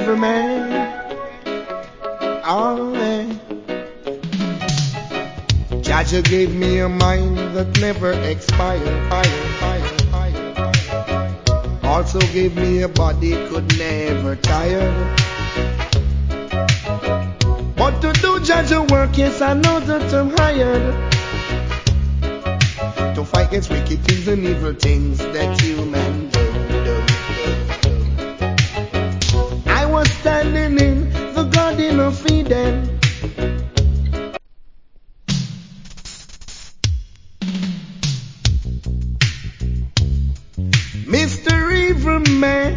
evil man. Oh, yeah. Jah gave me a mind that never expired. Also gave me a body could never tire. But to do Jah work, yes, I know that I'm hired to fight against wicked things and evil things that human do. I was standing in the Garden of Eden. Mr. Evil Man.